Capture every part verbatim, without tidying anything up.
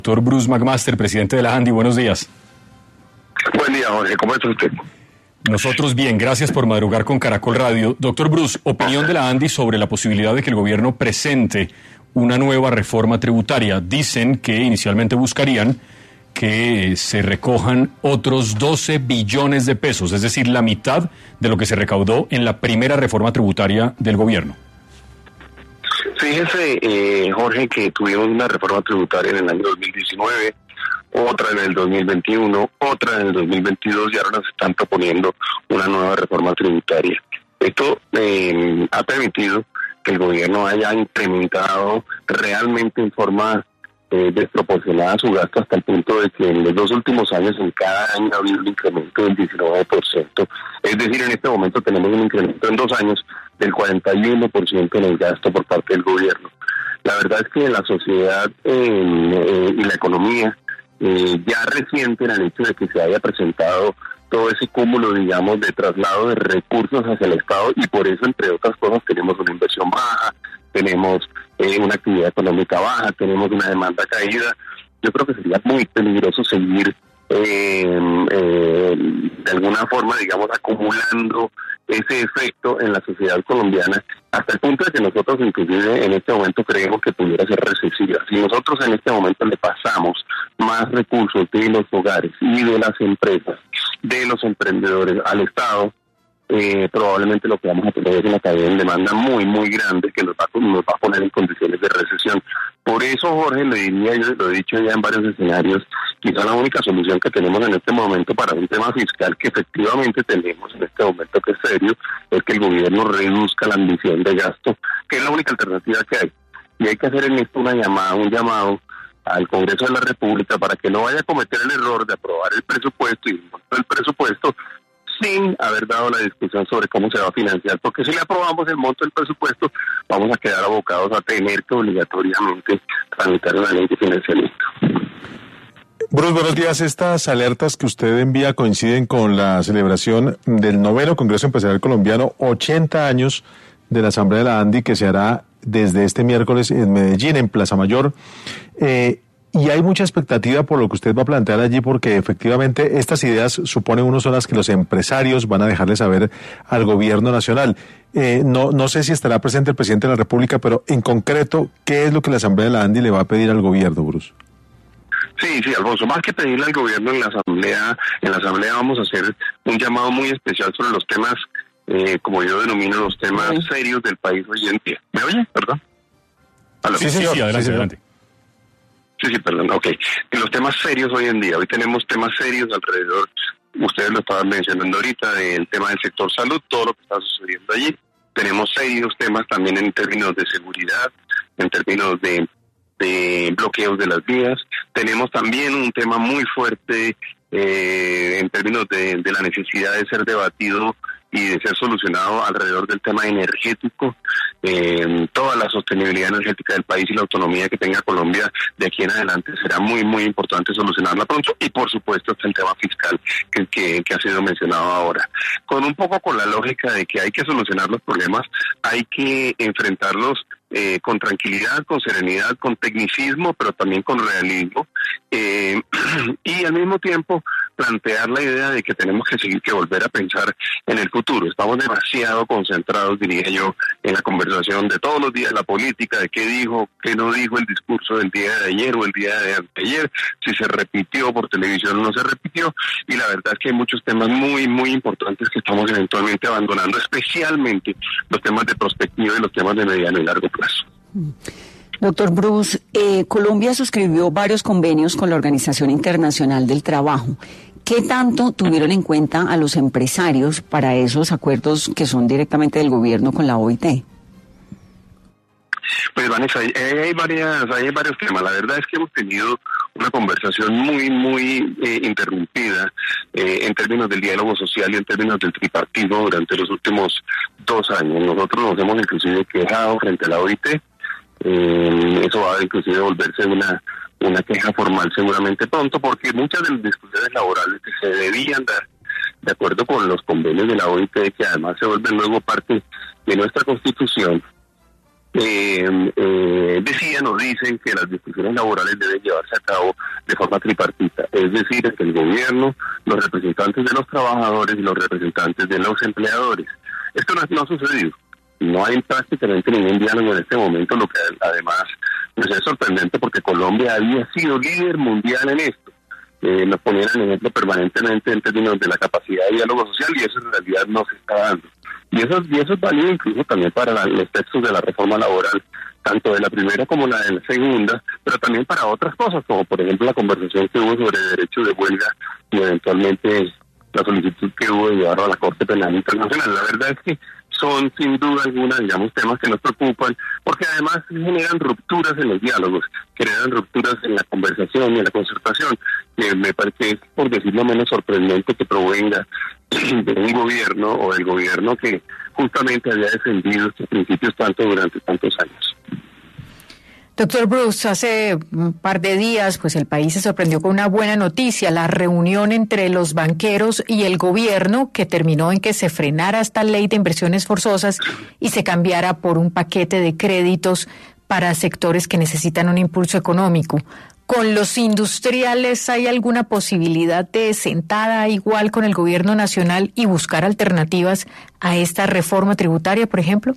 Doctor Bruce McMaster, presidente de la ANDI, buenos días. Buen día, Jorge, ¿cómo está usted? Nosotros bien, gracias por madrugar con Caracol Radio. Doctor Bruce, opinión de la ANDI sobre la posibilidad de que el gobierno presente una nueva reforma tributaria. Dicen que inicialmente buscarían que se recojan otros doce billones de pesos, es decir, la mitad de lo que se recaudó en la primera reforma tributaria del gobierno. Fíjese, eh, Jorge, que tuvimos una reforma tributaria en el año dos mil diecinueve, otra en el dos mil veintiuno, otra en el dos mil veintidós y ahora nos están proponiendo una nueva reforma tributaria. Esto eh, ha permitido que el gobierno haya incrementado realmente en forma eh, desproporcionada su gasto hasta el punto de que en los dos últimos años en cada año ha habido un incremento del diecinueve por ciento. Es decir, en este momento tenemos un incremento en dos años del cuarenta y uno por ciento en el gasto por parte del gobierno. La verdad es que la sociedad eh, eh, y la economía eh, ya resienten el hecho de que se haya presentado todo ese cúmulo, digamos, de traslado de recursos hacia el Estado y por eso, entre otras cosas, tenemos una inversión baja, tenemos eh, una actividad económica baja, tenemos una demanda caída. Yo creo que sería muy peligroso seguir eh, eh, de alguna forma, digamos, acumulando ese efecto en la sociedad colombiana hasta el punto de que nosotros inclusive en este momento creemos que pudiera ser recesiva. Si nosotros en este momento le pasamos más recursos de los hogares y de las empresas, de los emprendedores al Estado, eh, probablemente lo que vamos a tener es una caída en demanda muy, muy grande que nos va, nos va a poner en condiciones de recesión. Por eso, Jorge, le diría, yo lo he dicho ya en varios escenarios, quizá la única solución que tenemos en este momento para un tema fiscal que efectivamente tenemos en este momento que es serio, es que el gobierno reduzca la ambición de gasto, que es la única alternativa que hay. Y hay que hacer en esto una llamada, un llamado al Congreso de la República para que no vaya a cometer el error de aprobar el presupuesto y el presupuesto sin haber dado la discusión sobre cómo se va a financiar, porque si le aprobamos el monto del presupuesto, vamos a quedar abocados a tener que obligatoriamente tramitar una ley de financiamiento. Bruce, buenos días. Estas alertas que usted envía coinciden con la celebración del noveno Congreso Empresarial Colombiano, ochenta años de la Asamblea de la ANDI, que se hará desde este miércoles en Medellín, en Plaza Mayor. Eh, Y hay mucha expectativa por lo que usted va a plantear allí, porque efectivamente estas ideas suponen unas horas que los empresarios van a dejarle saber al gobierno nacional. Eh, no, no sé si estará presente el presidente de la República, pero en concreto, ¿qué es lo que la Asamblea de la ANDI le va a pedir al gobierno, Bruce? Sí, sí, Alfonso, más que pedirle al gobierno en la Asamblea, en la Asamblea vamos a hacer un llamado muy especial sobre los temas, eh, como yo denomino, los temas sí. serios del país hoy en día. ¿Me oye? ¿Perdón? ¿Aló? Sí, sí, sí, adelante, sí, adelante. Sí, sí, perdón, ok. Los temas serios hoy en día, hoy tenemos temas serios alrededor, ustedes lo estaban mencionando ahorita, del tema del sector salud, todo lo que está sucediendo allí. Tenemos serios temas también en términos de seguridad, en términos de, de bloqueos de las vías. Tenemos también un tema muy fuerte eh, en términos de, de la necesidad de ser debatido y de ser solucionado alrededor del tema energético, eh, toda la sostenibilidad energética del país y la autonomía que tenga Colombia de aquí en adelante será muy, muy importante solucionarla pronto, y por supuesto está el tema fiscal que, que, que ha sido mencionado ahora. Con un poco con la lógica de que hay que solucionar los problemas, hay que enfrentarlos eh, con tranquilidad, con serenidad, con tecnicismo, pero también con realismo, eh, y al mismo tiempo plantear la idea de que tenemos que seguir, que volver a pensar en el futuro. Estamos demasiado concentrados, diría yo, en la conversación de todos los días de la política, de qué dijo, qué no dijo el discurso del día de ayer o el día de anteayer, si se repitió por televisión o no se repitió, y la verdad es que hay muchos temas muy, muy importantes que estamos eventualmente abandonando, especialmente los temas de prospectiva y los temas de mediano y largo plazo. Doctor Bruce, eh, Colombia suscribió varios convenios con la Organización Internacional del Trabajo. ¿Qué tanto tuvieron en cuenta a los empresarios para esos acuerdos que son directamente del gobierno con la O I T? Pues Vanessa, hay, hay varias, hay varios temas. La verdad es que hemos tenido una conversación muy, muy eh, interrumpida eh, en términos del diálogo social y en términos del tripartismo durante los últimos dos años. Nosotros nos hemos inclusive quejado frente a la O I T. Eh, eso va a inclusive volverse una una queja formal seguramente pronto, porque muchas de las discusiones laborales que se debían dar de acuerdo con los convenios de la O I T, que además se vuelven luego parte de nuestra Constitución, eh, eh, decían o dicen que las discusiones laborales deben llevarse a cabo de forma tripartita, es decir, entre el gobierno, los representantes de los trabajadores y los representantes de los empleadores. Esto no, no ha sucedido. No hay prácticamente ningún diálogo en este momento, lo que además pues, es sorprendente porque Colombia había sido líder mundial en esto. Eh, nos ponían en ejemplo permanentemente en términos de la capacidad de diálogo social y eso en realidad no se está dando. Y eso, y eso es válido incluso también para la, los textos de la reforma laboral, tanto de la primera como la de la segunda, pero también para otras cosas, como por ejemplo la conversación que hubo sobre derechos de huelga y eventualmente la solicitud que hubo de llevarlo a la Corte Penal Internacional. La verdad es que son sin duda alguna, digamos, temas que nos preocupan, porque además generan rupturas en los diálogos, generan rupturas en la conversación y en la concertación, que me parece, por decirlo menos, sorprendente que provenga de un gobierno o del gobierno que justamente había defendido estos principios tanto durante tantos años. Doctor Bruce, hace un par de días, pues el país se sorprendió con una buena noticia, la reunión entre los banqueros y el gobierno, que terminó en que se frenara esta ley de inversiones forzosas y se cambiara por un paquete de créditos para sectores que necesitan un impulso económico. ¿Con los industriales hay alguna posibilidad de sentada igual con el gobierno nacional y buscar alternativas a esta reforma tributaria, por ejemplo?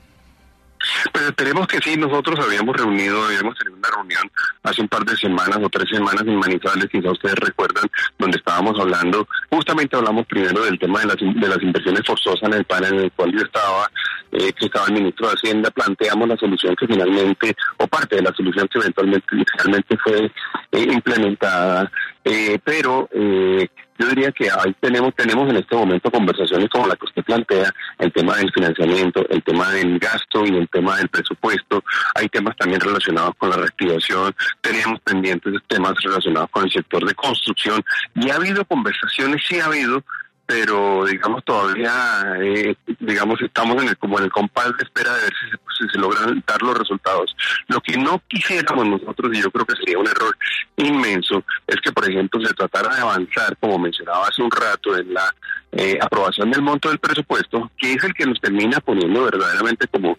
Pues esperemos que sí. Nosotros habíamos reunido, habíamos tenido una reunión hace un par de semanas o tres semanas en Manizales, quizá ustedes recuerdan, donde estábamos hablando, justamente hablamos primero del tema de las, de las inversiones forzosas en el panel en el cual yo estaba, eh, que estaba el ministro de Hacienda, planteamos la solución que finalmente, o parte de la solución que eventualmente finalmente fue eh, implementada, eh, pero eh, yo diría que ahí tenemos tenemos en este momento conversaciones como la que usted plantea, el tema del financiamiento, el tema del gasto y el tema del presupuesto. Hay temas también relacionados con la reactivación, tenemos pendientes temas relacionados con el sector de construcción y ha habido conversaciones, sí ha habido, pero digamos todavía, eh, digamos estamos en el como en el compás de espera de ver si se, si se logran dar los resultados. Lo que no quisiéramos nosotros, y yo creo que sería un error inmenso, es que por ejemplo se tratara de avanzar, como mencionaba hace un rato, en la eh, aprobación del monto del presupuesto, que es el que nos termina poniendo verdaderamente como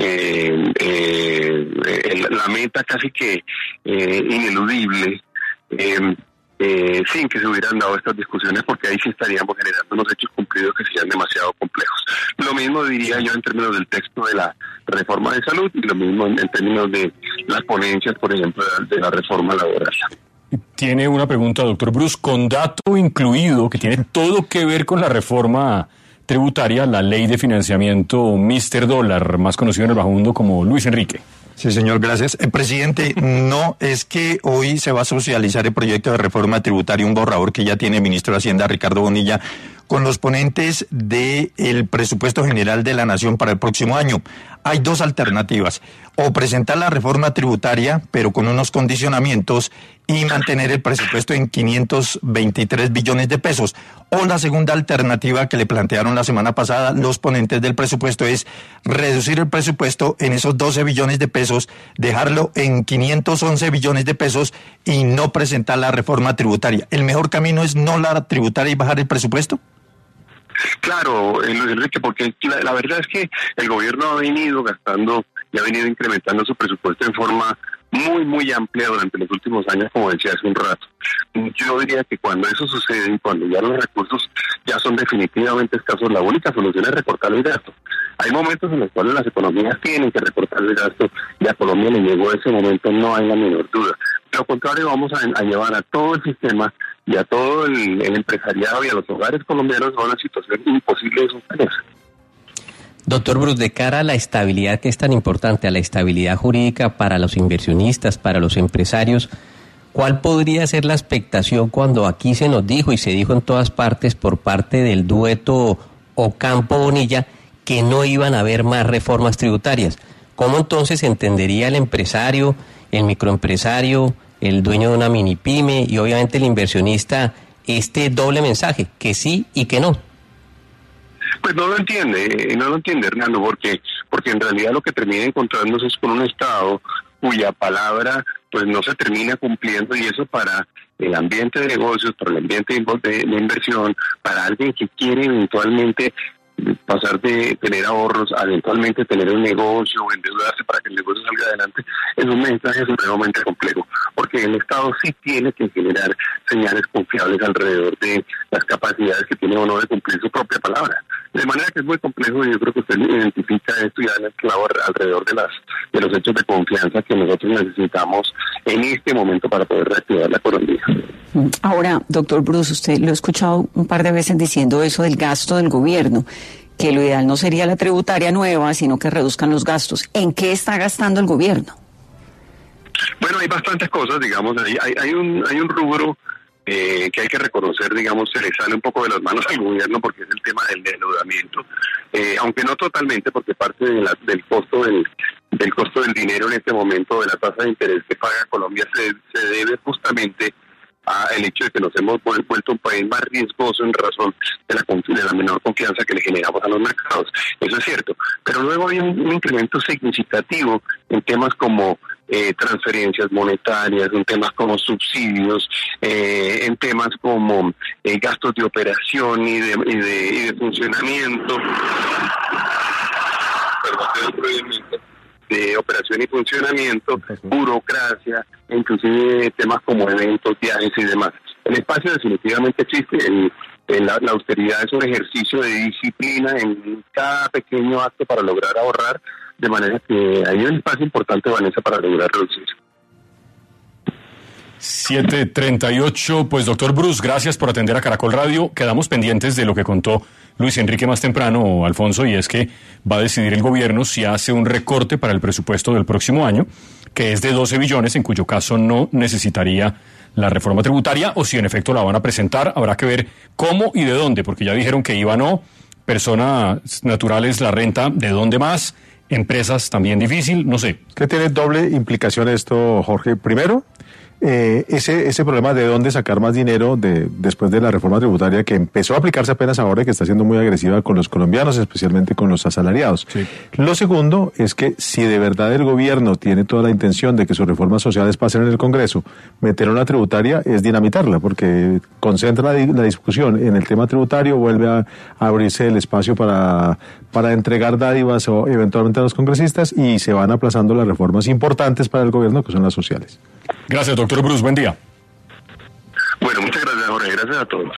eh, eh, eh, la meta casi que eh, ineludible, eh, Eh, sin que se hubieran dado estas discusiones, porque ahí sí estaríamos generando unos hechos cumplidos que serían demasiado complejos. Lo mismo diría yo en términos del texto de la reforma de salud y lo mismo en, en términos de las ponencias, por ejemplo, de, de la reforma laboral. Tiene una pregunta, doctor Bruce, con dato incluido que tiene todo que ver con la reforma tributaria, la ley de financiamiento míster Dólar, más conocido en el bajo mundo como Luis Enrique. Sí, señor, gracias. Eh, presidente, no es que hoy se va a socializar el proyecto de reforma tributaria, un borrador que ya tiene el ministro de Hacienda, Ricardo Bonilla, con los ponentes del presupuesto general de la Nación para el próximo año. Hay dos alternativas: o presentar la reforma tributaria, pero con unos condicionamientos, y mantener el presupuesto en quinientos veintitrés billones de pesos. O la segunda alternativa que le plantearon la semana pasada los ponentes del presupuesto es reducir el presupuesto en esos doce billones de pesos, dejarlo en quinientos once billones de pesos y no presentar la reforma tributaria. ¿El mejor camino es no la tributaria y bajar el presupuesto? Claro, Enrique, porque la, la verdad es que el gobierno ha venido gastando y ha venido incrementando su presupuesto en forma muy, muy amplia durante los últimos años, como decía hace un rato. Yo diría que cuando eso sucede y cuando ya los recursos ya son definitivamente escasos, la única solución es recortar el gasto. Hay momentos en los cuales las economías tienen que recortar el gasto y a Colombia le llegó ese momento, no hay la menor duda. De lo contrario, vamos a, a llevar a todo el sistema y a todo el, el empresariado y a los hogares colombianos a una situación imposible de sostenerse. Doctor Bruce, de cara a la estabilidad que es tan importante, a la estabilidad jurídica para los inversionistas, para los empresarios, ¿cuál podría ser la expectación cuando aquí se nos dijo y se dijo en todas partes por parte del dueto Ocampo-Bonilla que no iban a haber más reformas tributarias? ¿Cómo entonces entendería el empresario, el microempresario, el dueño de una mini pyme y obviamente el inversionista este doble mensaje, que sí y que no? Pues no lo entiende, no lo entiende, Hernando, porque porque en realidad lo que termina encontrándose es con un Estado cuya palabra pues no se termina cumpliendo, y eso para el ambiente de negocios, para el ambiente de, de inversión, para alguien que quiere eventualmente pasar de tener ahorros a eventualmente tener un negocio o endeudarse para que el negocio salga adelante, es un mensaje supremamente complejo, porque el Estado sí tiene que generar señales confiables alrededor de las capacidades que tiene o no de cumplir su propia palabra. De manera que es muy complejo, y yo creo que usted identifica esto ya en el clavo alrededor de las de los hechos de confianza que nosotros necesitamos en este momento para poder reactivar la economía. Ahora, doctor Bruce, usted lo he escuchado un par de veces diciendo eso del gasto del gobierno, que lo ideal no sería la tributaria nueva, sino que reduzcan los gastos. ¿En qué está gastando el gobierno? Bueno, hay bastantes cosas, digamos, hay, hay, hay un hay un rubro eh, que hay que reconocer, digamos, se le sale un poco de las manos al gobierno, porque es el tema del endeudamiento, eh, aunque no totalmente, porque parte de la, del costo del del costo del dinero en este momento, de la tasa de interés que paga Colombia, se, se debe justamente el hecho de que nos hemos vuelto un país más riesgoso en razón de la, de la menor confianza que le generamos a los mercados. Eso es cierto. Pero luego hay un, un incremento significativo en temas como eh, transferencias monetarias, en temas como subsidios, eh, en temas como eh, gastos de operación y de, y de, y de funcionamiento. Perdón, de procedimiento. de operación y funcionamiento, burocracia, inclusive temas como eventos, viajes y demás. El espacio definitivamente existe, el, el, la, la austeridad es un ejercicio de disciplina en cada pequeño acto para lograr ahorrar, de manera que hay un espacio importante, Vanessa, para lograr reducir. siete treinta y ocho, pues doctor Bruce, gracias por atender a Caracol Radio. Quedamos pendientes de lo que contó Luis Enrique más temprano, Alfonso, y es que va a decidir el gobierno si hace un recorte para el presupuesto del próximo año, que es de doce billones, en cuyo caso no necesitaría la reforma tributaria, o si en efecto la van a presentar. Habrá que ver cómo y de dónde, porque ya dijeron que I V A no, personas naturales la renta, ¿de dónde más? Empresas también difícil, no sé. ¿Qué tiene doble implicación esto, Jorge? Primero, Eh, ese ese problema de dónde sacar más dinero de después de la reforma tributaria, que empezó a aplicarse apenas ahora y que está siendo muy agresiva con los colombianos, especialmente con los asalariados. Sí. Lo segundo es que si de verdad el gobierno tiene toda la intención de que sus reformas sociales pasen en el Congreso, meter una tributaria es dinamitarla, porque concentra la, la discusión en el tema tributario, vuelve a, a abrirse el espacio para, para entregar dádivas o eventualmente a los congresistas, y se van aplazando las reformas importantes para el gobierno, que son las sociales. Gracias, doctor Bruce. Buen día. Bueno, muchas gracias, Jorge. Gracias a todos.